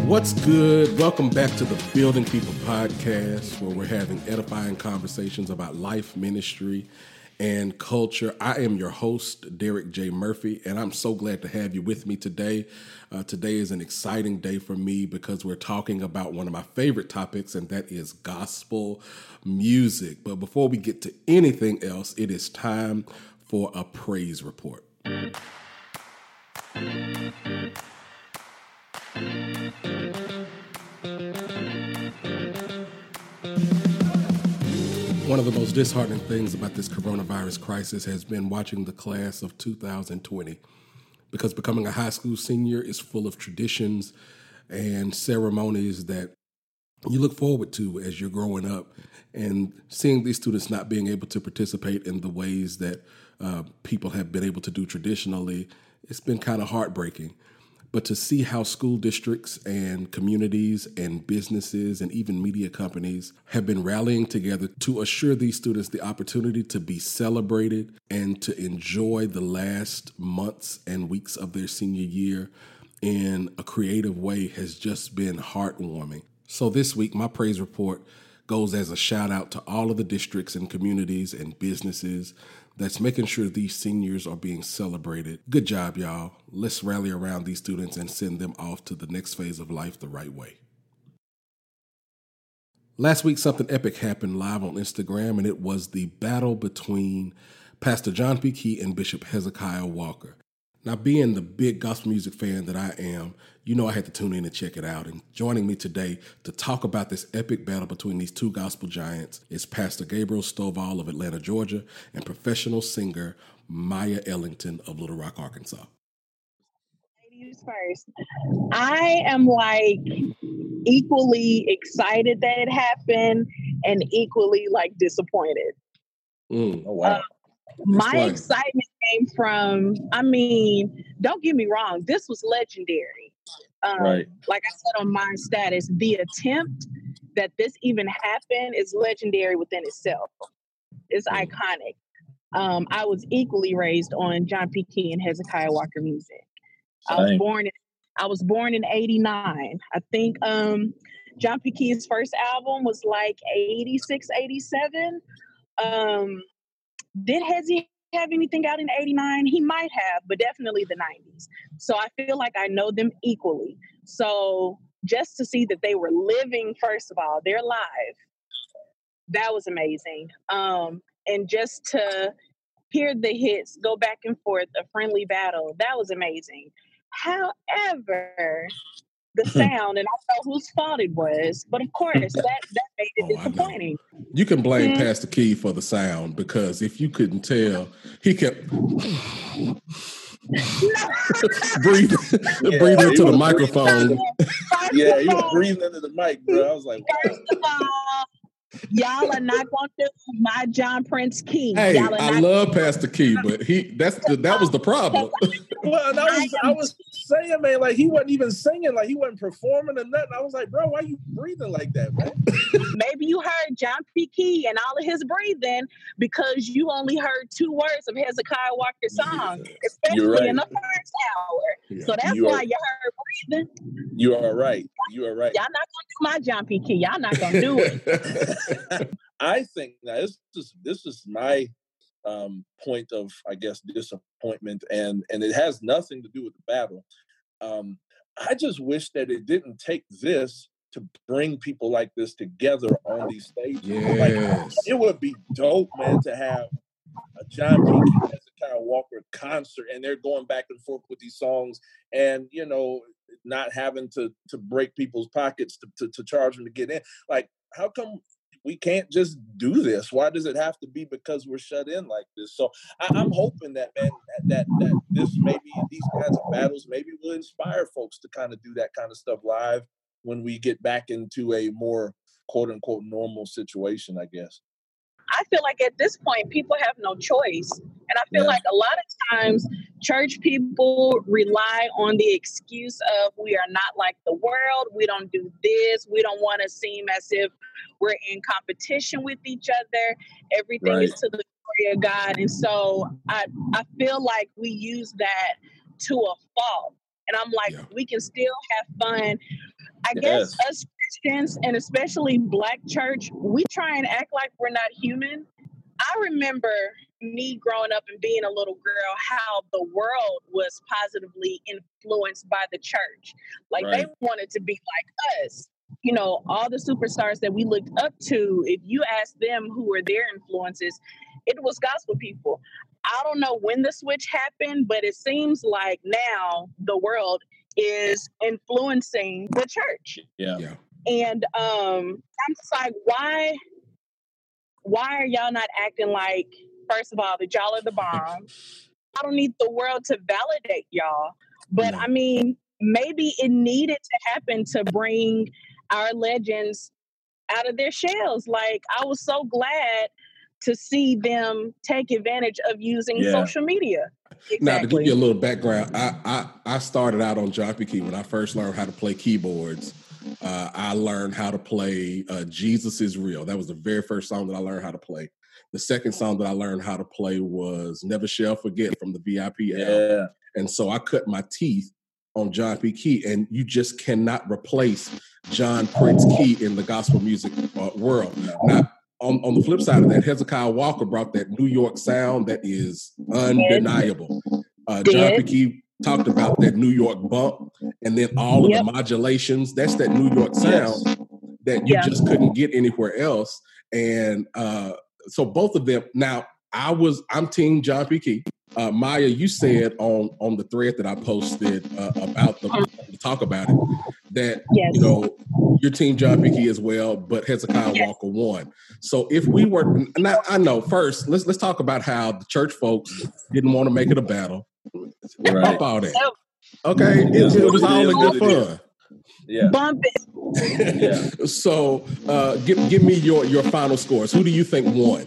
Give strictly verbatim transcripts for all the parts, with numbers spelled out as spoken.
What's good? Welcome back to the Building People podcast, where we're having edifying conversations about life, ministry, and culture. I am your host, Derek J. Murphy, and I'm so glad to have you with me today. Uh, today is an exciting day for me because we're talking about one of my favorite topics, and that is gospel music. But before we get to anything else, it is time for a praise report. One of the most disheartening things about this coronavirus crisis has been watching the class of two thousand twenty, because becoming a high school senior is full of traditions and ceremonies that you look forward to as you're growing up, and seeing these students not being able to participate in the ways that uh, people have been able to do traditionally, it's been kind of heartbreaking. But to see how school districts and communities and businesses and even media companies have been rallying together to assure these students the opportunity to be celebrated and to enjoy the last months and weeks of their senior year in a creative way has just been heartwarming. So this week, my praise report goes as a shout out to all of the districts and communities and businesses that's making sure these seniors are being celebrated. Good job, y'all. Let's rally around these students and send them off to the next phase of life the right way. Last week, something epic happened live on Instagram, and it was the battle between Pastor John P. Key and Bishop Hezekiah Walker. Now, being the big gospel music fan that I am, you know I had to tune in and check it out. And joining me today to talk about this epic battle between these two gospel giants is Pastor Gabriel Stovall of Atlanta, Georgia, and professional singer Maya Ellington of Little Rock, Arkansas. Ladies first. I am like equally excited that it happened and equally like disappointed. Mm. Oh, wow. Uh, My excitement came from, I mean, don't get me wrong, this was legendary. Um, right. Like I said on my status, the attempt that this even happened is legendary within itself. It's mm. iconic. Um, I was equally raised on John P. Key and Hezekiah Walker music. Same. I was born in, I was born in eighty-nine. I think um, John P. Key's first album was like eighty-six, eighty-seven. Um, Did Hezzy have anything out in eighty-nine? He might have, but definitely the nineties. So I feel like I know them equally. So just to see that they were living, first of all, they're live, that was amazing. Um, and just to hear the hits, go back and forth, a friendly battle, that was amazing. However, the sound, and I know whose fault it was, but of course, that, that made it oh, disappointing. You can blame mm-hmm. Pastor Key for the sound, because if you couldn't tell, he kept breathing, yeah, breathing into the microphone. Yeah, he was breathing into the mic, bro. I was like, wow. First of all, y'all are not going to do my John Prince Key. Hey, y'all are I not love Pastor Key, but he that's the, that was the problem. Well, and I was I was saying, man, like he wasn't even singing, like he wasn't performing or nothing. I was like, bro, why are you breathing like that, man? Maybe you heard John P. Key and all of his breathing because you only heard two words of Hezekiah Walker's song, yeah, especially right. in the first hour. Yeah. So that's you why are, you heard breathing. You are right. You are right. Y'all not gonna do my John P. Key. Y'all not gonna do it. I think now this is this is my um, point of, I guess, disappointment, and and it has nothing to do with the battle. Um, I just wish that it didn't take this to bring people like this together on these stages. Yes. Like, it would be dope, man, to have a John P. Key, Hezekiah Walker concert, and they're going back and forth with these songs, and you know, not having to to break people's pockets to, to, to charge them to get in. Like, how come we can't just do this? Why does it have to be because we're shut in like this? So I, I'm hoping that, man, that, that that this maybe these kinds of battles maybe will inspire folks to kind of do that kind of stuff live when we get back into a more quote unquote normal situation, I guess. I feel like at this point, people have no choice. And I feel yeah. like a lot of times church people rely on the excuse of we are not like the world. We don't do this. We don't want to seem as if we're in competition with each other. Everything right. is to the glory of God. And so I, I feel like we use that to a fault. And I'm like, yeah. we can still have fun. I guess us Christians, and especially Black church, we try and act like we're not human. I remember me growing up and being a little girl, how the world was positively influenced by the church. Like right. they wanted to be like us. You know, all the superstars that we looked up to, if you ask them who were their influences, it was gospel people. I don't know when the switch happened, but it seems like now the world is influencing the church. Yeah. yeah. And um, I'm just like, why, why are y'all not acting like, first of all, that y'all are the bomb? I don't need the world to validate y'all. But no. I mean, maybe it needed to happen to bring our legends out of their shells. Like, I was so glad to see them take advantage of using yeah. social media. Exactly. Now, to give you a little background, I, I I started out on John P. Key when I first learned how to play keyboards. Uh, I learned how to play uh, Jesus Is Real. That was the very first song that I learned how to play. The second song that I learned how to play was Never Shall Forget from the V I P album. Yeah. And so I cut my teeth on John P. Key, and you just cannot replace John Prince Key in the gospel music uh, world. Now, on, on the flip side of that, Hezekiah Walker brought that New York sound that is undeniable. Uh, John P. Key talked about that New York bump, and then all of yep. the modulations. That's that New York sound yes. that you yeah. just couldn't get anywhere else. And uh, so both of them. Now, I was I'm Team John P. Key. Uh, Maya, you said on on the thread that I posted uh, about the talk about it that yes. you know your Team John P. Key as well, but Hezekiah yes. Walker won. So if we were, and I, I know first, let's let's talk about how the church folks didn't want to make it a battle. Right. Bump all that. Okay, it, it was all in good fun. Yeah. Bump it. yeah. So uh, give give me your your final scores. Who do you think won?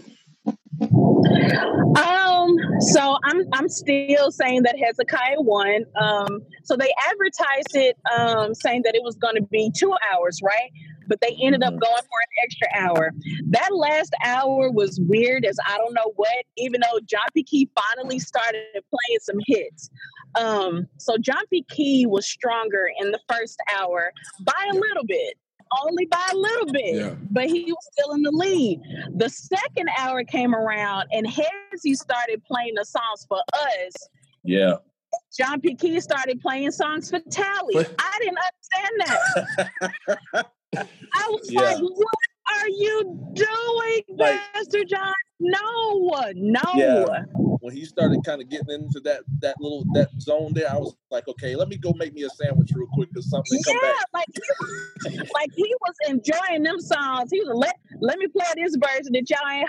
Um, so I'm I'm still saying that Hezekiah won. Um, so they advertised it um, saying that it was going to be two hours, right? But they ended up going for an extra hour. That last hour was weird as I don't know what, even though John P. Key finally started playing some hits. Um, so John P. Key was stronger in the first hour by a little bit. Only by a little bit, yeah. but he was still in the lead. The second hour came around, and Hezzy started playing the songs for us. Yeah. John P. Key started playing songs for Tally. But, I didn't understand that. I was yeah. like, what are you doing, like, Pastor John? No, no. Yeah. When he started kind of getting into that that little that zone there, I was like, okay, let me go make me a sandwich real quick because something yeah, come back. like he was, like he was enjoying them songs. He was let let me play this version that y'all ain't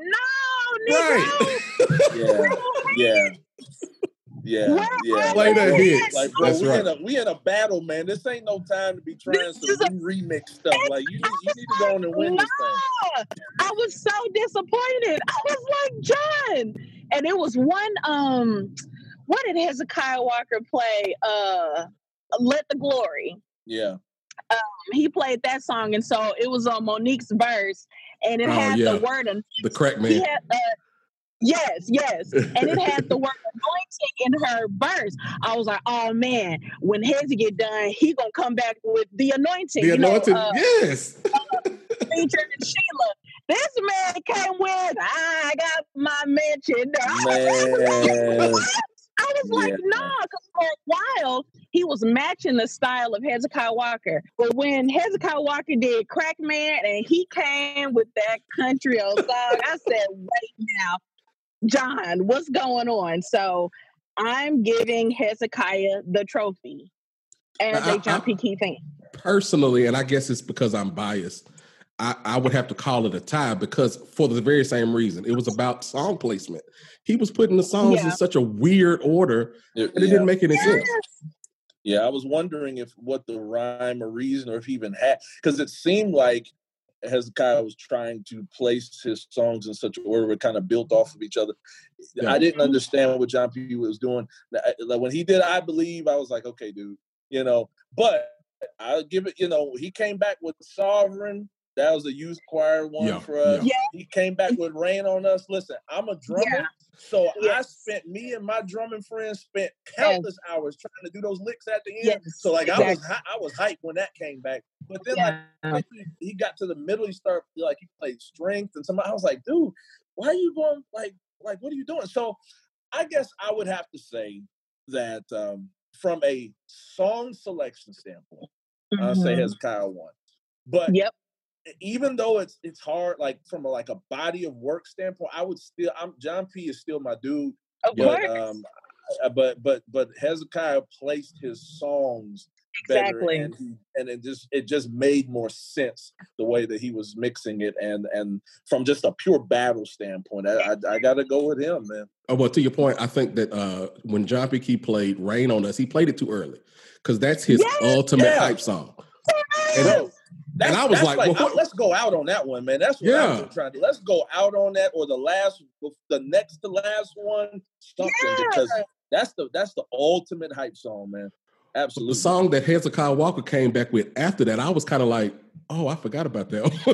heard. No, nigga. Right. yeah, yeah. Yeah, Where yeah. Play that hit. Like, bro, That's we right. in a we in a battle, man. This ain't no time to be trying some a, new remix stuff. Like, you need, you need to go on and win no, this thing. I was so disappointed. I was like, John, and it was one. Um, what did Hezekiah Walker play? Uh, Let the Glory. Yeah. Um, he played that song, and so it was on Monique's verse, and it oh, had yeah. the word of the correct man. He had, uh, Yes, yes. And it had the word anointing in her verse. I was like, oh man, when Hezzy get done, he gonna come back with the anointing. The you anointing, know, uh, yes. uh, featuring Sheila. This man came with, I got my mention. Man. I was like, yeah. no, nah, because for a while, he was matching the style of Hezekiah Walker. But when Hezekiah Walker did Crack Man and he came with that country old song, I said, wait now. John, what's going on? So I'm giving Hezekiah the trophy as I, a John I, P. Key fan. Personally, and I guess it's because I'm biased, I, I would have to call it a tie because for the very same reason. It was about song placement. He was putting the songs yeah. in such a weird order that it yeah. didn't make any yes. sense. Yeah, I was wondering if what the rhyme or reason or if he even had, because it seemed like Hezekiah was trying to place his songs in such a order it kind of built off of each other. Yeah. I didn't understand what John P. was doing. Like when he did I Believe, I was like, okay, dude, you know, but I'll give it, you know, he came back with Sovereign That was a youth choir one yeah, for us. Yeah. He came back with Rain on Us. Listen, I'm a drummer. Yeah. So yes. I spent, me and my drumming friends spent countless yes. hours trying to do those licks at the end. Yes. So like exactly. I was I was hyped when that came back. But then yeah. like he, he got to the middle, he started like he played strength and somebody I was like, dude, why are you going like like what are you doing? So I guess I would have to say that um, from a song selection standpoint, mm-hmm. I'll say Hezekiah won. But yep. even though it's it's hard, like from a, like a body of work standpoint, I would still. I'm John P. is still my dude. Of but, course. Um, but but but Hezekiah placed his songs exactly, better, and he, and it just it just made more sense the way that he was mixing it, and and from just a pure battle standpoint, I I, I got to go with him, man. Oh, well, to your point, I think that uh, when John P. Key played "Rain on Us," he played it too early because that's his yes! ultimate yeah. hype song. And, Bro, and I was like, like well, I, let's go out on that one, man. That's what yeah. I'm trying to do. Let's go out on that, or the last, the next to last one, something, yeah. because that's the that's the ultimate hype song, man. Absolutely. The song that Hezekiah Walker came back with after that, I was kind of like, oh, I forgot about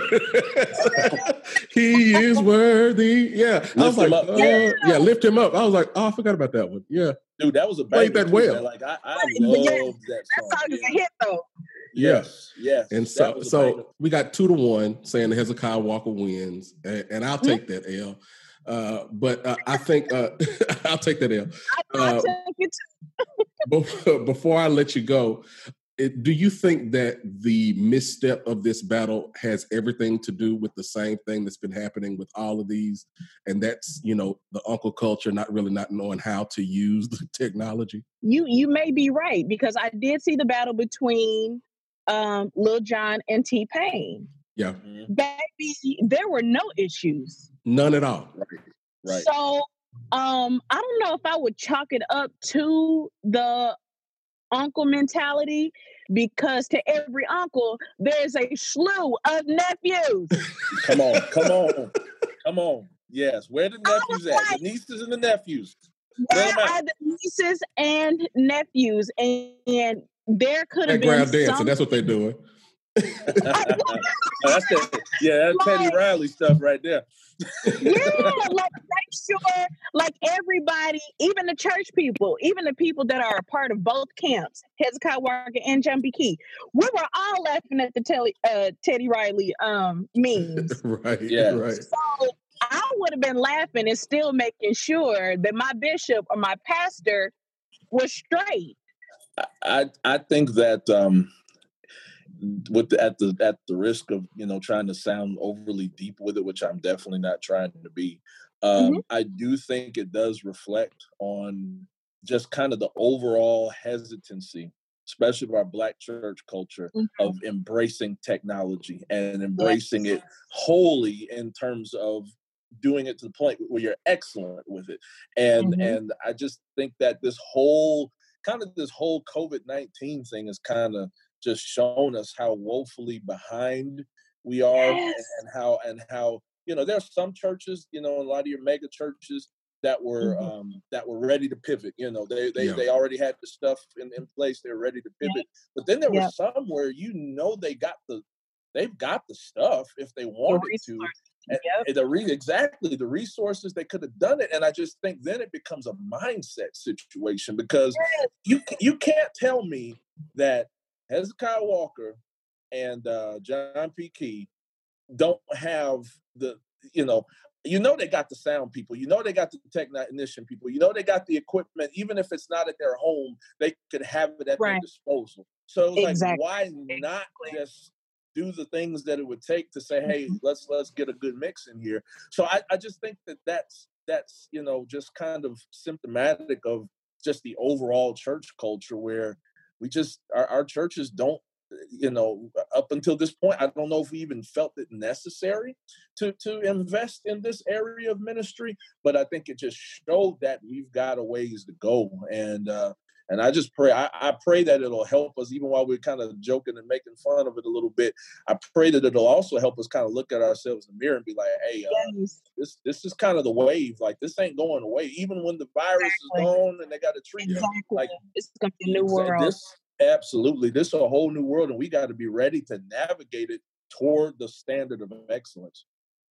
that. He is worthy. Yeah. Lift I was like, oh, yeah. yeah, lift him up. I was like, oh, I forgot about that one. Yeah. Dude, that was a played that too, well. Man. Like I, I love that song. That song is a hit though. Yes, yes. And so, so we got two to one saying that Hezekiah Walker wins, and, and I'll take that L. Uh, but uh, I think uh, I'll take that L. Uh, take it before, before I let you go, it, do you think that the misstep of this battle has everything to do with the same thing that's been happening with all of these, and that's, you know, the uncle culture not really not knowing how to use the technology? You you may be right, because I did see the battle between um, Lil Jon and T-Pain. Yeah. Baby, there were no issues. None at all. Right. Right. So um, I don't know if I would chalk it up to the uncle mentality, because to every uncle, there's a slew of nephews. Come on, come on, come on. Yes, where the nephews at? Like, the nieces and the nephews. Where are the nieces and nephews? And, and there could have been ground dancing. some... That's what they're doing. that's the, yeah, that's like, Teddy Riley stuff right there. Yeah, like make sure, like everybody, even the church people, even the people that are a part of both camps, Hezekiah Walker and John P. Key, we were all laughing at the Teddy, uh, Teddy Riley um, memes. Right, yeah, right. So I would have been laughing and still making sure that my bishop or my pastor was straight. I I think that um, with the, at the at the risk of, you know, trying to sound overly deep with it, which I'm definitely not trying to be, um, mm-hmm. I do think it does reflect on just kind of the overall hesitancy, especially of our Black church culture, mm-hmm. of embracing technology and embracing yes. it wholly in terms of doing it to the point where you're excellent with it. And mm-hmm. and I just think that this whole kind of this whole COVID nineteen thing has kind of just shown us how woefully behind we are, yes. and, and how and how you know, there's some churches, you know, a lot of your mega churches that were mm-hmm. um, that were ready to pivot. You know, they they, yeah. they already had the stuff in, in place. They're ready to pivot. Yeah. But then there yeah. were some where, you know, they got the they've got the stuff if they wanted to. And, yep. and the re- exactly the resources, they could have done it. And I just think then it becomes a mindset situation, because yes. you you can't tell me that Hezekiah Walker and uh, John P. Key don't have the, you know, you know, they got the sound people, you know, they got the technician people, you know, they got the equipment, even if it's not at their home, they could have it at right. their disposal. So it's exactly. like, why not just do the things that it would take to say, hey, let's let's get a good mix in here. So I, I just think that that's, that's, you know, just kind of symptomatic of just the overall church culture, where we just, our, our churches don't, you know, up until this point, I don't know if we even felt it necessary to to invest in this area of ministry, but I think it just showed that we've got a ways to go. And uh, and I just pray, I, I pray that it'll help us, even while we're kind of joking and making fun of it a little bit. I pray that it'll also help us kind of look at ourselves in the mirror and be like, hey, uh, yes. this this is kind of the wave. Like, this ain't going away. Even when the virus exactly. is gone and they got to treat exactly. it, like, it's going to be a new world. This, Absolutely. This is a whole new world, and we got to be ready to navigate it toward the standard of excellence.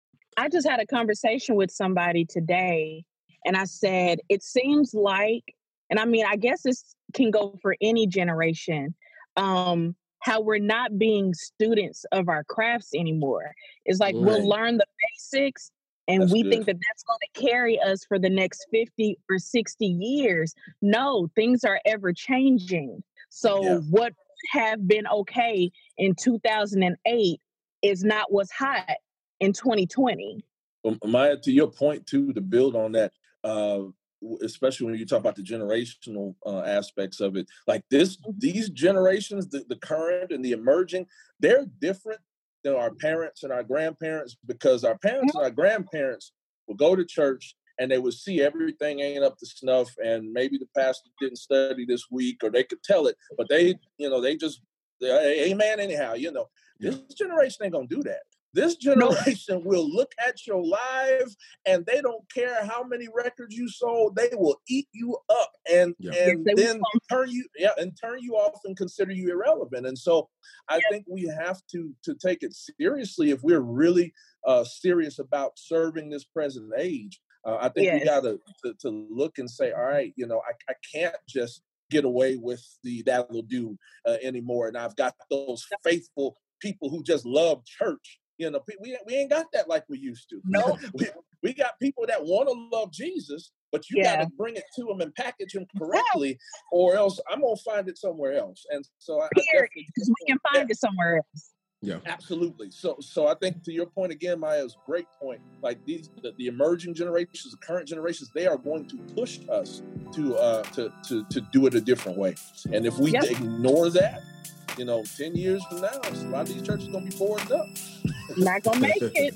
I just had a conversation with somebody today, and I said, it seems like, and I mean, I guess this can go for any generation, um, how we're not being students of our crafts anymore. It's like, right. We'll learn the basics, and that's we good. think that that's going to carry us for the next fifty or sixty years. No, things are ever changing. So yeah. what have been okay in two thousand eight is not what's hot in twenty twenty. Um, Maya, to your point too, to build on that, uh, especially when you talk about the generational uh, aspects of it, like this, these generations, the, the current and the emerging, they're different than our parents and our grandparents, because our parents and our grandparents would go to church and they would see everything ain't up to snuff, and maybe the pastor didn't study this week, or they could tell it, but they, you know, they just, they, amen anyhow, you know. This generation ain't gonna do that. This generation will look at your life, and they don't care how many records you sold. They will eat you up and yeah. and yes, then turn you yeah and turn you off and consider you irrelevant. And so I yeah. think we have to to take it seriously if we're really uh, serious about serving this present age. Uh, I think yes. we got to to look and say, all right, you know, I, I can't just get away with the that'll do uh, anymore. And I've got those faithful people who just love church. You know, we we ain't got that like we used to. No, nope. we, we got people that want to love Jesus, but you yeah. got to bring it to them and package them correctly, or else I'm gonna find it somewhere else. And so I, Period, because we can find yeah. it somewhere else. Yeah, absolutely. So, so I think to your point again, Maya's great point. Like these, the, the emerging generations, the current generations, they are going to push us to uh, to to to do it a different way. And if we yep. ignore that, you know, ten years from now, a lot of these churches are gonna be boarded up. Not gonna make it.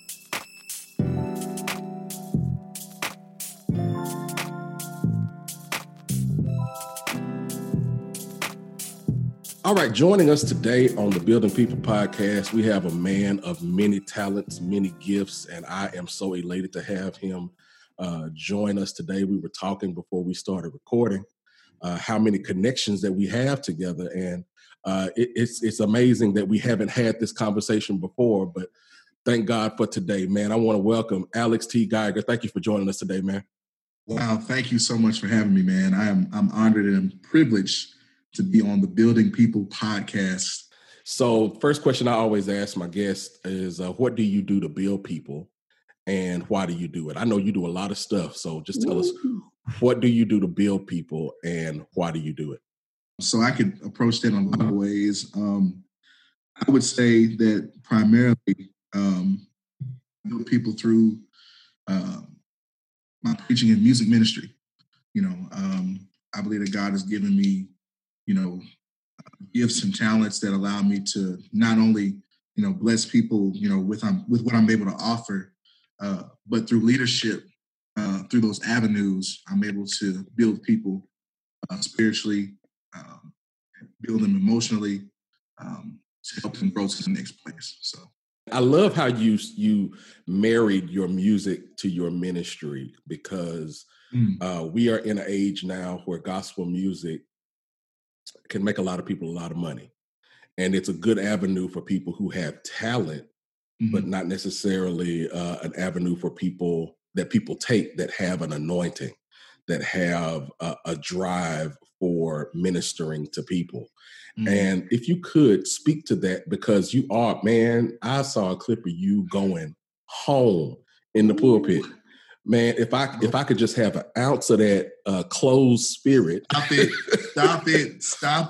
All right, joining us today on the Building People podcast, we have a man of many talents, many gifts, and I am so elated to have him uh, join us today. We were talking before we started recording uh, how many connections that we have together, and uh, it, it's it's amazing that we haven't had this conversation before, but thank God for today, man. I want to welcome Alex T. Geiger. Thank you for joining us today, man. Wow, thank you so much for having me, man. I am I'm honored and privileged to be on the Building People podcast. So first question I always ask my guests is, uh, what do you do to build people, and why do you do it? I know you do a lot of stuff, so just tell Ooh. us, what do you do to build people, and why do you do it? So I could approach that in a lot of ways. Um, I would say that primarily um, I build people through uh, my preaching and music ministry. You know, um, I believe that God has given me you know, uh, gifts and talents that allow me to not only, you know, bless people, you know, with um, with what I'm able to offer, uh, but through leadership, uh, through those avenues, I'm able to build people uh, spiritually, um, build them emotionally, um, to help them grow to the next place. So I love how you you married your music to your ministry, because mm. uh, we are in an age now where gospel music can make a lot of people a lot of money. And it's a good avenue for people who have talent, mm-hmm. but not necessarily uh, an avenue for people that people take that have an anointing, that have a, a drive for ministering to people. Mm-hmm. And if you could speak to that, because you are, man, I saw a clip of you going home in the pulpit. Man, if I if I could just have an ounce of that uh, closed spirit. Stop it. Stop it. Stop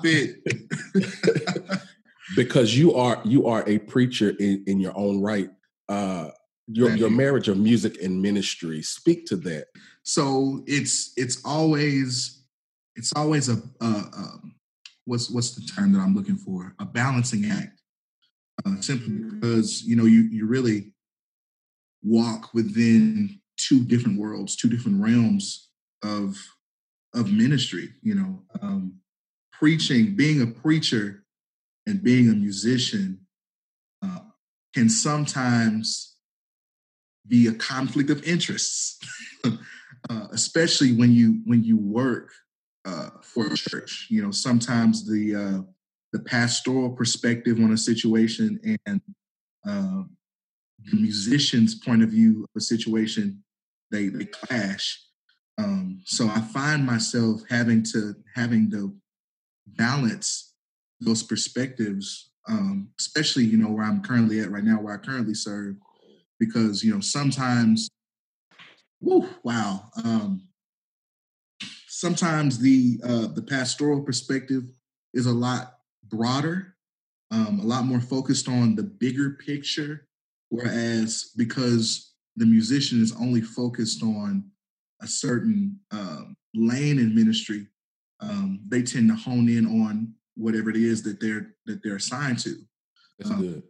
it. Because you are you are a preacher in, in your own right. Uh, your Thank your you. marriage of music and ministry. Speak to that. So it's it's always it's always a uh, um, what's what's the term that I'm looking for? A balancing act. Uh, simply because you know you you really walk within two different worlds, two different realms of of ministry, you know, um, preaching, being a preacher and being a musician uh, can sometimes be a conflict of interests, uh, especially when you when you work uh, for a church. You know, sometimes the uh, the pastoral perspective on a situation and uh, the musician's point of view of a situation, they they clash. Um, so I find myself having to having to balance those perspectives, um, especially you know where I'm currently at right now, where I currently serve, because you know sometimes, woo, wow, um, sometimes the uh, the pastoral perspective is a lot broader, um, a lot more focused on the bigger picture, whereas because the musician is only focused on a certain um, lane in ministry, um, they tend to hone in on whatever it is that they're that they're assigned to. That's um, good.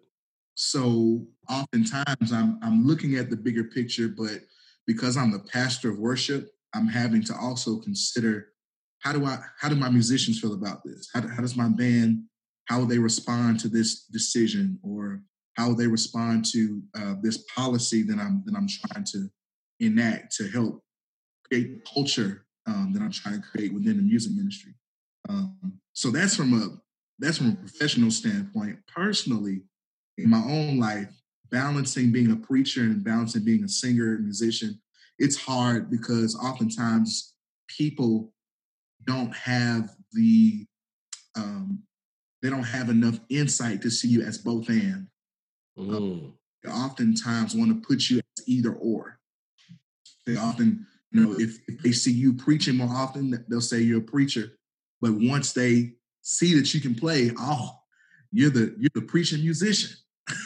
So oftentimes I'm I'm looking at the bigger picture, but because I'm the pastor of worship, I'm having to also consider how do I how do my musicians feel about this? How, how does my band, how will they respond to this decision, or how will they respond to uh, this policy that I'm that I'm trying to enact to help create culture um, that I'm trying to create within the music ministry. Um, so that's from a that's from a professional standpoint. Personally, in my own life, balancing being a preacher and balancing being a singer and musician, it's hard because oftentimes people don't have the um, they don't have enough insight to see you as both and. Mm. Um, they oftentimes want to put you as either or. They often, you know, if, if they see you preaching more often, they'll say you're a preacher. But once they see that you can play, oh, you're the you're the preaching musician.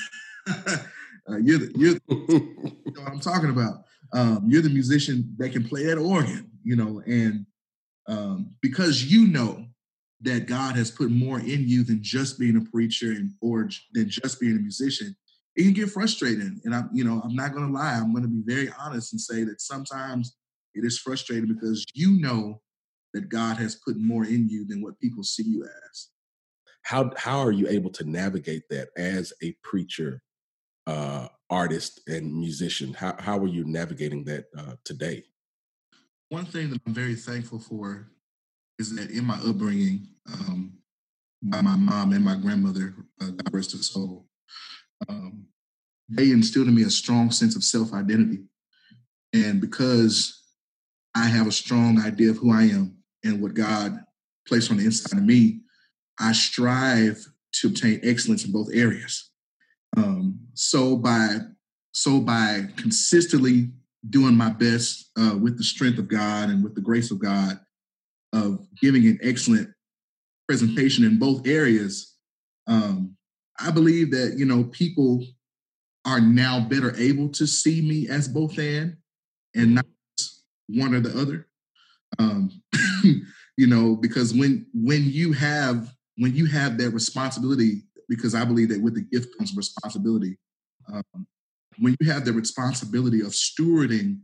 uh, you're the, you're the, you know what I'm talking about. Um, you're the musician that can play that organ, you know, and um, because you know that God has put more in you than just being a preacher and or than just being a musician, it can get frustrating. And I'm, you know, I'm not going to lie. I'm going to be very honest and say that sometimes it is frustrating because you know that God has put more in you than what people see you as. How how are you able to navigate that as a preacher, uh, artist, and musician? How how are you navigating that uh, today? One thing that I'm very thankful for is that in my upbringing, um, by my mom and my grandmother, uh, God rest her soul, um, they instilled in me a strong sense of self-identity. And because I have a strong idea of who I am and what God placed on the inside of me, I strive to obtain excellence in both areas. Um, so by so by consistently doing my best uh, with the strength of God and with the grace of God of giving an excellent presentation in both areas, um, I believe that you know people are now better able to see me as both and and not one or the other. Um, you know, because when when you have when you have that responsibility, because I believe that with the gift comes responsibility. Um, when you have the responsibility of stewarding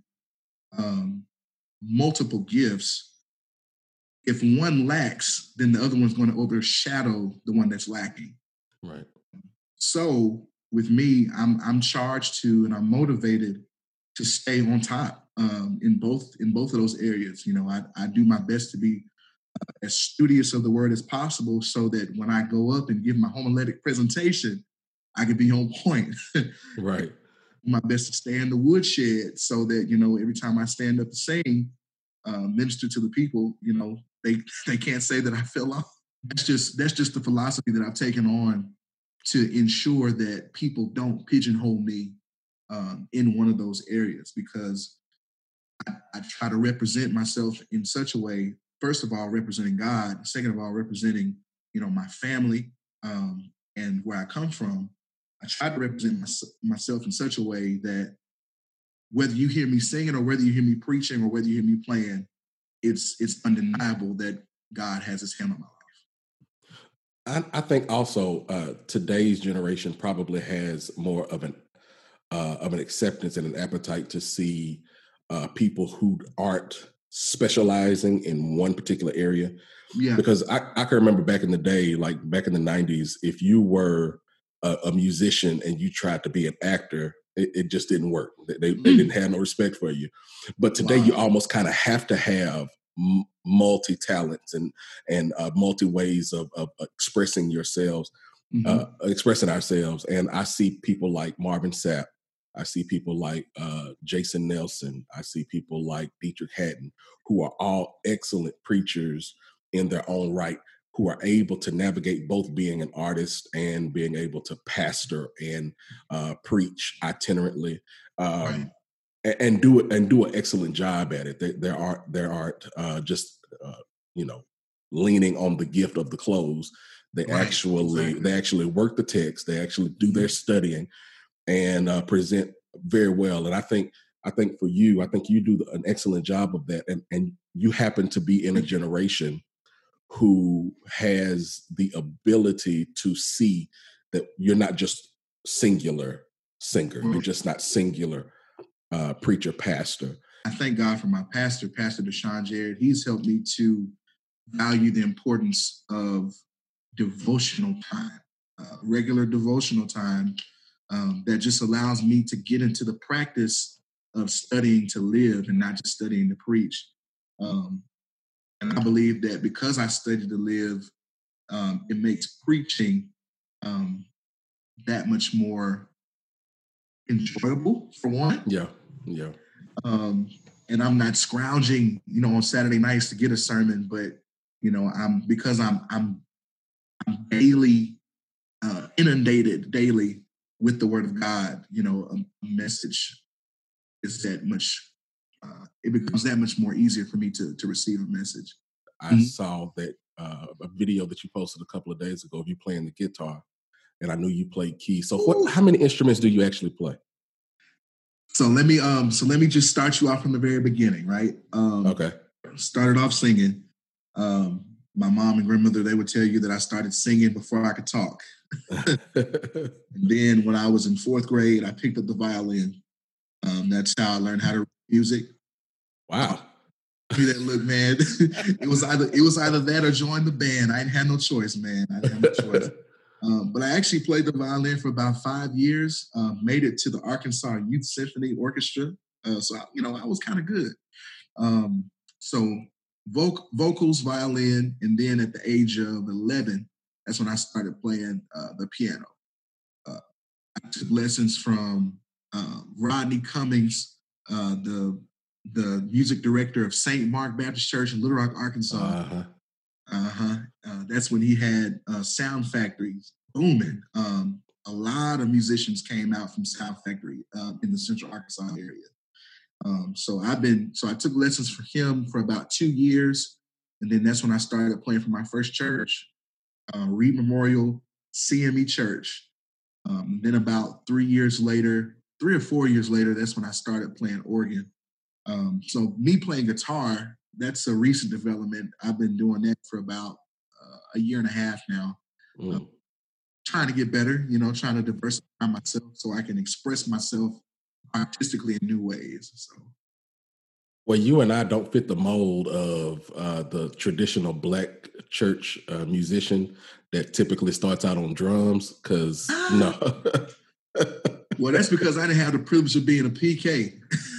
um, multiple gifts, if one lacks, then the other one's going to overshadow the one that's lacking. Right. So with me, I'm I'm charged to and I'm motivated to stay on top um, in both in both of those areas. You know, I, I do my best to be uh, as studious of the word as possible so that when I go up and give my homiletic presentation, I can be on point. Right. My best to stay in the woodshed so that, you know, every time I stand up to sing, uh, minister to the people, you know, they they can't say that I fell off. That's just that's just the philosophy that I've taken on to ensure that people don't pigeonhole me um, in one of those areas, because I, I try to represent myself in such a way, first of all, representing God, second of all, representing, you know, my family um, and where I come from. I try to represent my, myself in such a way that whether you hear me singing or whether you hear me preaching or whether you hear me playing, it's it's undeniable that God has his hand on my life. I, I think also uh, today's generation probably has more of an uh, of an acceptance and an appetite to see uh, people who aren't specializing in one particular area. Yeah. Because I, I can remember back in the day, like back in the nineties, if you were a, a musician and you tried to be an actor, it, it just didn't work. They, they, mm. they didn't have no respect for you. But today wow. you almost kind of have to have m- multi-talents and, and uh, multi ways of, of expressing yourselves. mm-hmm. uh, expressing ourselves. And I see people like Marvin Sapp. I see people like uh, Jason Nelson. I see people like Dietrich Haddon, who are all excellent preachers in their own right, who are able to navigate both being an artist and being able to pastor and uh, preach itinerantly, um, right. and, and do it and do an excellent job at it. They, there are there aren't uh, just uh, you know leaning on the gift of the clothes. They right. actually exactly. they actually work the text. They actually do their studying and uh, present very well. And I think I think for you, I think you do an excellent job of that. And and you happen to be in a generation who has the ability to see that you're not just singular singer. You're just not singular uh, preacher, pastor. I thank God for my pastor, Pastor Deshaun Jared. He's helped me to value the importance of devotional time, uh, regular devotional time um, that just allows me to get into the practice of studying to live and not just studying to preach. Um, And I believe that because I study to live, um, it makes preaching um, that much more enjoyable, for one. Yeah, yeah. Um, and I'm not scrounging, you know, on Saturday nights to get a sermon, but you know, I'm because I'm I'm, I'm daily uh, inundated daily with the Word of God. You know, a, a message is that much. Uh, it becomes that much more easier for me to to receive a message. I mm-hmm. saw that uh, a video that you posted a couple of days ago of you playing the guitar, and I knew you played keys. So, what? How many instruments do you actually play? So let me um so let me just start you off from the very beginning, right? Um, okay. Started off singing. Um, my mom and grandmother, they would tell you that I started singing before I could talk. And then when I was in fourth grade, I picked up the violin. Um, that's how I learned how to read music. Wow. Me that look, man. it was either it was either that or join the band. I didn't have no choice, man. I didn't have no choice. Um, but I actually played the violin for about five years. Um, made it to the Arkansas Youth Symphony Orchestra. Uh, so I, you know, I was kind of good. Um, so voc- vocals, violin, and then at the age of eleven, that's when I started playing uh, the piano. Uh, I took lessons from uh, Rodney Cummings, uh, the the music director of Saint Mark Baptist Church in Little Rock, Arkansas. Uh-huh. Uh-huh. Uh, that's when he had uh, Sound Factory booming. Um, a lot of musicians came out from Sound Factory uh, in the Central Arkansas area. Um, so I've been, so I took lessons for him for about two years. And then that's when I started playing for my first church, uh, Reed Memorial C M E Church. Um, then about three years later, three or four years later, that's when I started playing organ. Um, so me playing guitar, that's a recent development. I've been doing that for about uh, a year and a half now. Mm. Uh, trying to get better, you know, trying to diversify myself so I can express myself artistically in new ways. So, well, you and I don't fit the mold of uh, the traditional Black church uh, musician that typically starts out on drums. Because no, well, that's because I didn't have the privilege of being a P K.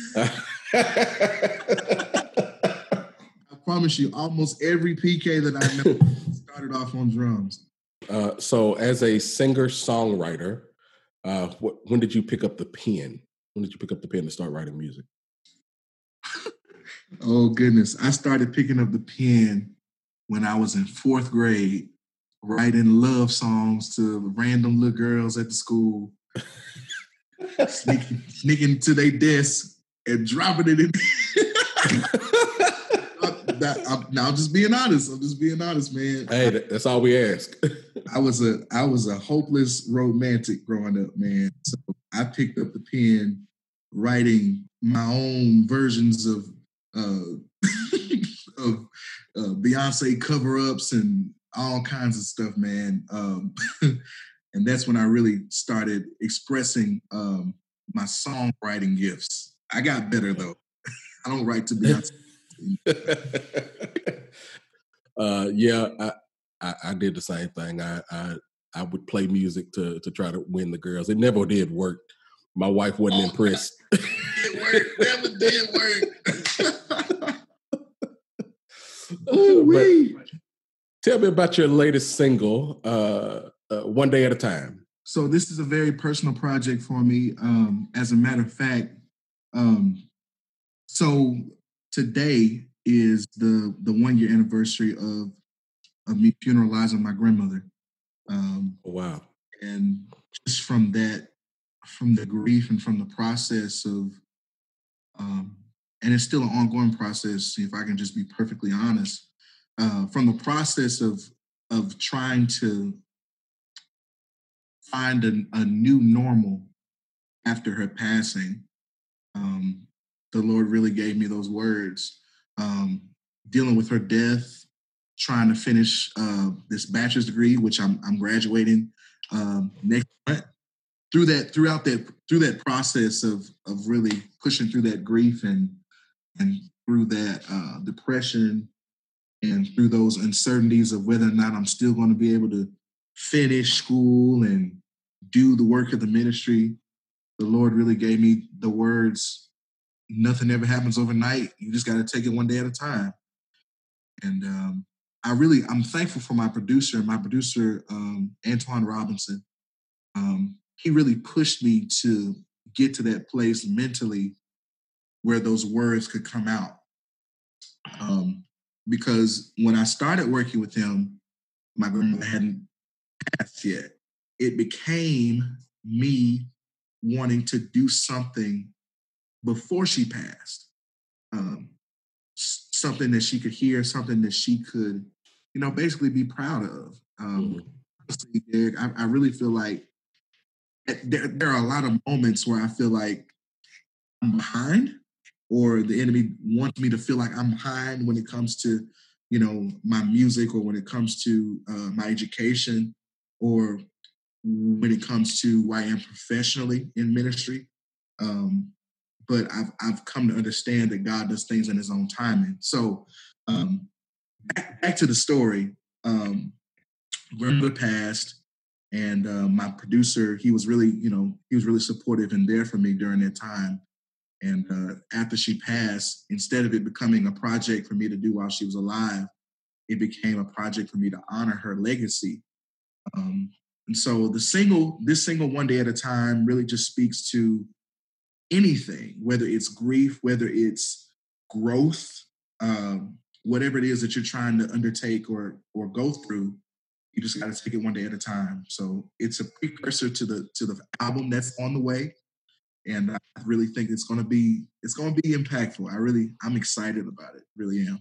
I promise you, almost every P K that I know started off on drums. Uh, so, as a singer-songwriter, uh, wh- when did you pick up the pen? When did you pick up the pen to start writing music? Oh, goodness. I started picking up the pen when I was in fourth grade, writing love songs to random little girls at the school, sneaking, sneaking to their desk and dropping it in. that, I'm, now I'm just being honest. I'm just being honest, man. Hey, that's all we ask. I was a I was a hopeless romantic growing up, man. So I picked up the pen, writing my own versions of uh, of uh, Beyonce cover-ups and all kinds of stuff, man. Um, and that's when I really started expressing um, my songwriting gifts. I got better though. I don't write to Beyonce. uh, yeah, I, I, I did the same thing. I, I I would play music to to try to win the girls. It never did work. My wife wasn't oh, impressed. It worked. Never did work. Ooh, tell me about your latest single, uh, uh, One Day at a Time? So this is a very personal project for me. Um, as a matter of fact, um, so today is the the one year anniversary of of me funeralizing my grandmother. Um, oh, wow! And just from that, from the grief and from the process of, um, and it's still an ongoing process. If I can just be perfectly honest, uh, from the process of of trying to find a, a new normal after her passing, um, the Lord really gave me those words. Um, dealing with her death, trying to finish uh, this bachelor's degree, which I'm, I'm graduating um, next month. Through that, throughout that, through that process of of really pushing through that grief and and through that uh, depression and through those uncertainties of whether or not I'm still going to be able to finish school and do the work of the ministry, the Lord really gave me the words, nothing ever happens overnight. You just got to take it one day at a time. And um, I really, I'm thankful for my producer, my producer, um, Antoine Robinson. Um, he really pushed me to get to that place mentally where those words could come out. Um, because when I started working with him, my grandmother hadn't passed yet. It became me wanting to do something before she passed. Um, something that she could hear, something that she could, you know, basically be proud of. Um, mm-hmm. Honestly, Derek, I, I really feel like there, there are a lot of moments where I feel like I'm behind, or the enemy wants me to feel like I'm behind when it comes to, you know, my music, or when it comes to uh, my education, or when it comes to who I am professionally in ministry. Um, but I've I've come to understand that God does things in His own timing. So um, back, back to the story. Um, grandmother passed, and uh, my producer, he was really, you know, he was really supportive and there for me during that time. And uh, after she passed, instead of it becoming a project for me to do while she was alive, it became a project for me to honor her legacy. Um, and so the single, this single One Day at a Time really just speaks to anything, whether it's grief, whether it's growth, um, whatever it is that you're trying to undertake or or go through, you just got to take it one day at a time. So it's a precursor to the to the album that's on the way, and I really think it's going to be it's going to be impactful. I really I'm excited about it. Really am.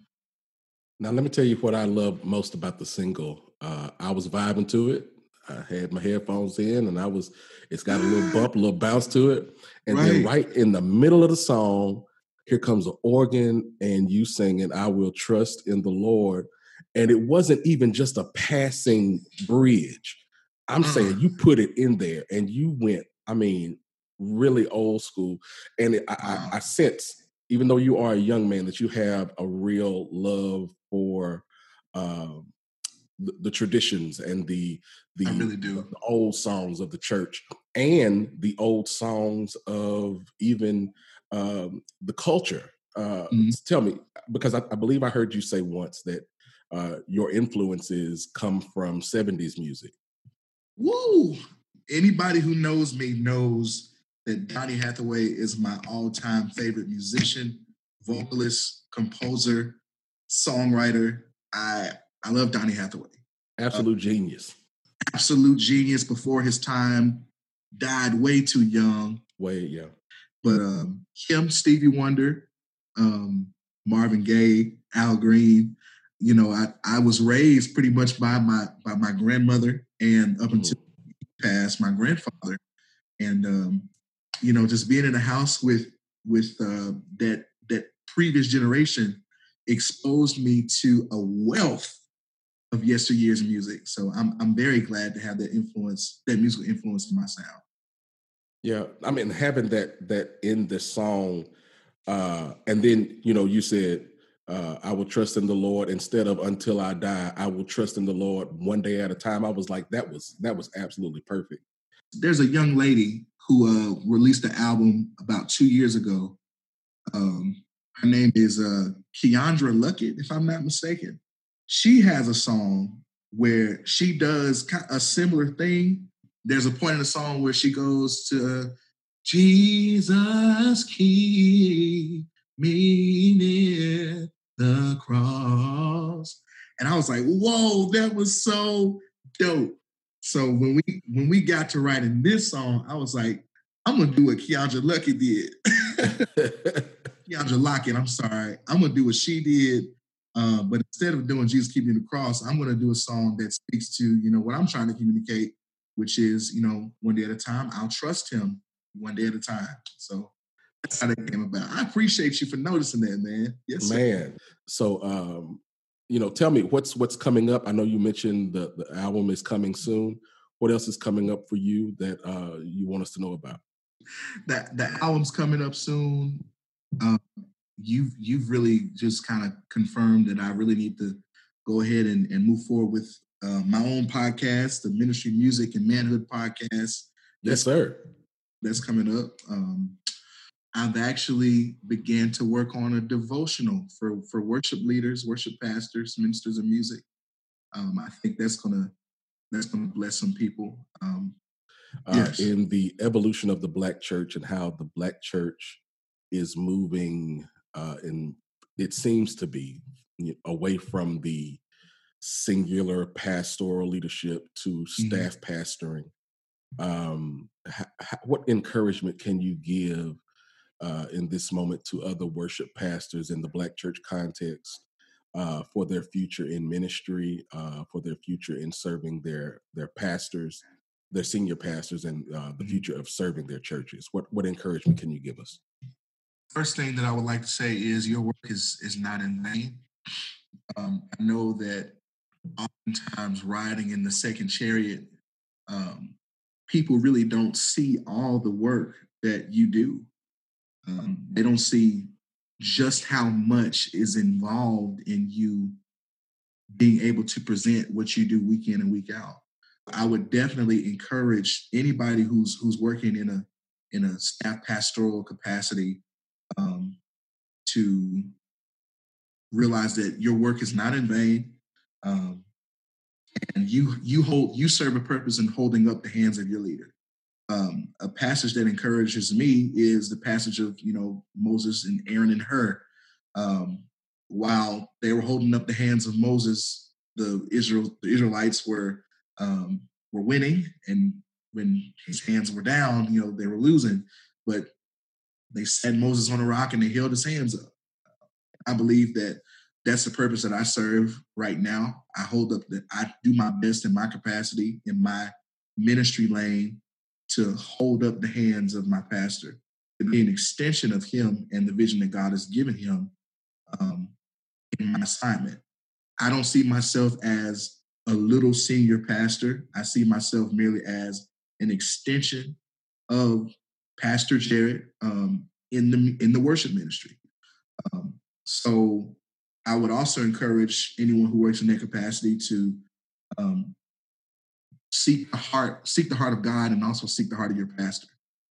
Now let me tell you what I love most about the single. Uh, I was vibing to it. I had my headphones in, and I was. It's got a little bump, a little bounce to it, and right. then right in the middle of the song, here comes an organ, and you singing, "I will trust in the Lord." And it wasn't even just a passing bridge. I'm uh. saying you put it in there, and you went. I mean, really old school. And it, I, wow. I, I sense, even though you are a young man, that you have a real love for. Um, The, the traditions and the the, I really do. the old songs of the church and the old songs of even um, the culture. Uh, mm-hmm. Tell me, because I, I believe I heard you say once that uh, your influences come from seventies music. Woo! Anybody who knows me knows that Donny Hathaway is my all-time favorite musician, vocalist, composer, songwriter. I I love Donny Hathaway. Absolute uh, genius. Absolute genius before his time. Died way too young. Way, yeah. But um, him, Stevie Wonder, um, Marvin Gaye, Al Green. You know, I, I was raised pretty much by my by my grandmother, and up until mm-hmm. he passed, my grandfather. And um, you know, just being in a house with with uh, that that previous generation exposed me to a wealth of yesteryear's music. So I'm I'm very glad to have that influence, that musical influence in my sound. Yeah, I mean, having that that in the song, uh, and then you know, you said, uh, "I will trust in the Lord" instead of "until I die." I will trust in the Lord one day at a time. I was like, that was that was absolutely perfect. There's a young lady who uh, released an album about two years ago. Um, her name is uh, Keandra Luckett, if I'm not mistaken. She has a song where she does a similar thing. There's a point in the song where she goes to Jesus, keep me near the cross. And I was like, whoa, that was so dope. So when we when we got to writing this song, I was like, I'm gonna do what Keandra Lucky did. Keandra Lockett, I'm sorry. I'm gonna do what she did. Uh, but instead of doing Jesus Keep Me in the Cross, I'm gonna do a song that speaks to, you know, what I'm trying to communicate, which is, you know, one day at a time, I'll trust him one day at a time. So that's how that came about. I appreciate you for noticing that, man. Yes, sir. Man. So um, you know, tell me what's what's coming up. I know you mentioned the, the album is coming soon. What else is coming up for you that uh, you want us to know about? That the album's coming up soon. Um, you've you've really just kind of confirmed that I really need to go ahead and, and move forward with uh, my own podcast, the Ministry Music and Manhood podcast. Yes, That's, sir. That's coming up. Um, I've actually began to work on a devotional for, for worship leaders, worship pastors, ministers of music. Um, I think that's gonna that's gonna bless some people. Um, uh, yes. In the evolution of the Black church and how the Black church is moving, uh, in it seems to be away from the singular pastoral leadership to staff mm-hmm. pastoring. Um, ha, ha, what encouragement can you give uh, in this moment to other worship pastors in the Black church context uh, for their future in ministry, uh, for their future in serving their their pastors, their senior pastors, and uh, the future of serving their churches? What what encouragement can you give us? First thing that I would like to say is your work is is not in vain. Um, I know that oftentimes riding in the second chariot, um, people really don't see all the work that you do. Um, they don't see just how much is involved in you being able to present what you do week in and week out. I would definitely encourage anybody who's who's working in a in a staff pastoral capacity um, to realize that your work is not in vain, um, and you you hold you serve a purpose in holding up the hands of your leader. Um, a passage that encourages me is the passage of, you know, Moses and Aaron and Hur. Um, while they were holding up the hands of Moses, the Israel the Israelites were um, were winning, and when his hands were down, you know, they were losing. But they set Moses on a rock and they held his hands up. I believe that that's the purpose that I serve right now. I hold up that I do my best in my capacity, in my ministry lane, to hold up the hands of my pastor, to be an extension of him and the vision that God has given him um, in my assignment. I don't see myself as a little senior pastor. I see myself merely as an extension of Pastor Jared um, in the in the worship ministry. Um, so I would also encourage anyone who works in that capacity to um, seek the heart, seek the heart of God, and also seek the heart of your pastor,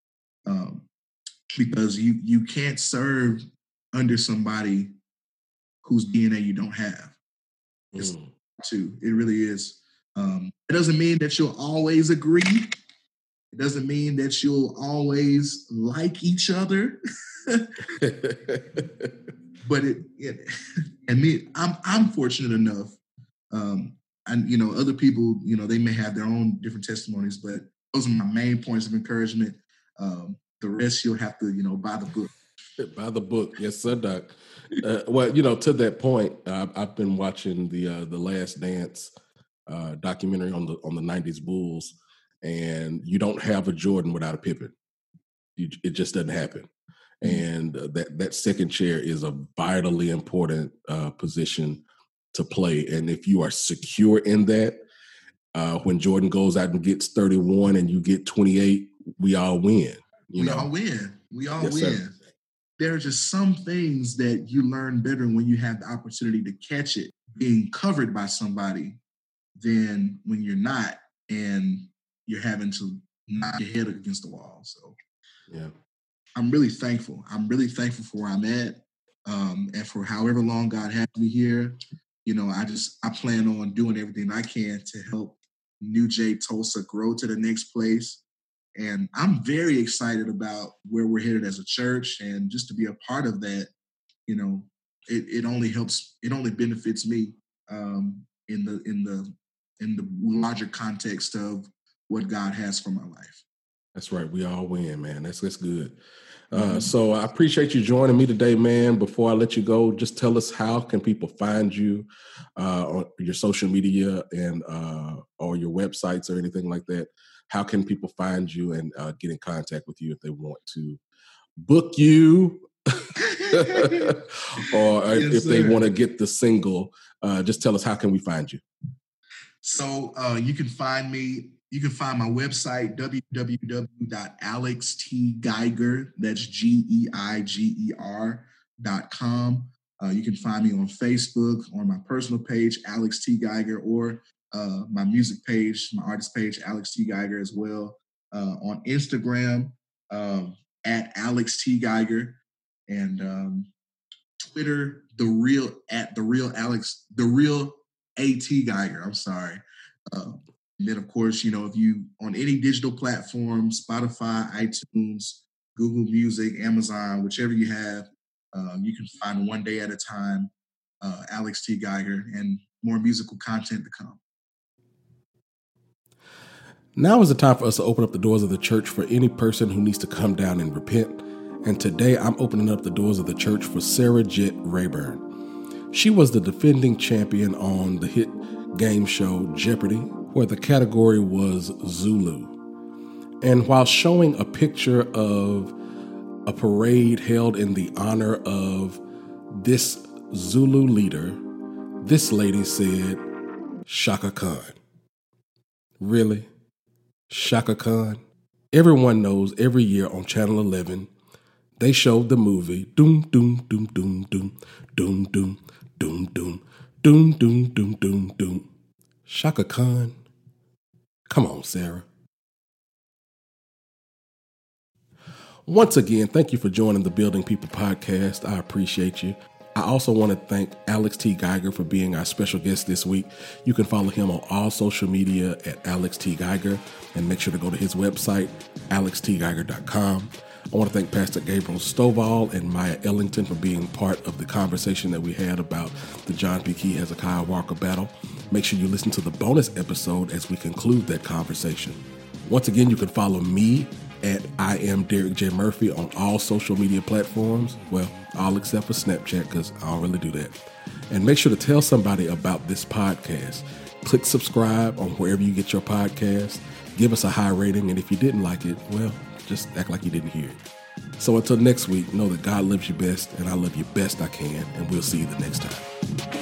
um, because you you can't serve under somebody whose D N A you don't have. It's mm. too. It really is. Um, it doesn't mean that you'll always agree. It doesn't mean that you'll always like each other. But it, it, and me, I'm I'm fortunate enough. Um, and you know, other people, you know, they may have their own different testimonies, but those are my main points of encouragement. Um, the rest you'll have to, you know, buy the book. By the book, yes, sir, Doc. Uh, well, you know, to that point, uh, I've been watching the uh, the Last Dance uh, documentary on the on the nineties Bulls, and you don't have a Jordan without a Pippen. You, it just doesn't happen. And uh, that that second chair is a vitally important uh, position to play. And if you are secure in that, uh, when Jordan goes out and gets thirty-one and you get twenty-eight, we all win. You we know? all win. We all yes, win. Sir. There are just some things that you learn better when you have the opportunity to catch it being covered by somebody than when you're not and you're having to knock your head against the wall. So, yeah. I'm really thankful. I'm really thankful for where I'm at um, and for however long God has me here. you know, I just, I plan on doing everything I can to help New Jay Tulsa grow to the next place. And I'm very excited about where we're headed as a church, and just to be a part of that, you know, it, it only helps, it only benefits me um, in the, in the, in the larger context of what God has for my life. That's right. We all win, man. That's, that's good. Uh, so I appreciate you joining me today, man. Before I let you go, just tell us, how can people find you uh, on your social media and uh, or your websites or anything like that? How can people find you and uh, get in contact with you if they want to book you or yes, if sir. They want to get the single? Uh, just tell us, how can we find you? So uh, you can find me. You can find my website, w w w dot alex t geiger, that's G E I G E R dot com. Uh, you can find me on Facebook, on my personal page, Alex T. Geiger, or uh, my music page, my artist page, Alex T. Geiger as well. Uh, on Instagram, um, at Alex T. Geiger, and um, Twitter, the real, at the real Alex, the real A T. Geiger, I'm sorry. Uh, And then, of course, you know, if you on any digital platform, Spotify, iTunes, Google Music, Amazon, whichever you have, um, you can find One Day at a Time, uh, Alex T. Geiger, and more musical content to come. Now is the time for us to open up the doors of the church for any person who needs to come down and repent. And today I'm opening up the doors of the church for Sarah Jett Rayburn. She was the defending champion on the hit game show Jeopardy, where the category was Zulu. And while showing a picture of a parade held in the honor of this Zulu leader, this lady said, Shaka Khan. Really? Shaka Khan? Everyone knows every year on Channel eleven, they showed the movie Doom, Doom, Doom, Doom, Doom, Doom, Doom, Doom, Doom, Doom, Doom, Doom, Doom, Doom. Shaka Khan? Come on, Sarah. Once again, thank you for joining the Building People podcast. I appreciate you. I also want to thank Alex T. Geiger for being our special guest this week. You can follow him on all social media at Alex T. Geiger, and make sure to go to his website, alex t geiger dot com. I want to thank Pastor Gabriel Stovall and Maya Ellington for being part of the conversation that we had about the John P. Key Hezekiah Walker battle. Make sure you listen to the bonus episode as we conclude that conversation. Once again, you can follow me at I am Derek J. Murphy on all social media platforms. Well, all except for Snapchat, because I don't really do that. And make sure to tell somebody about this podcast. Click subscribe on wherever you get your podcast. Give us a high rating, and if you didn't like it, well, just act like you didn't hear it. So until next week, know that God loves you best, and I love you best I can, and we'll see you the next time.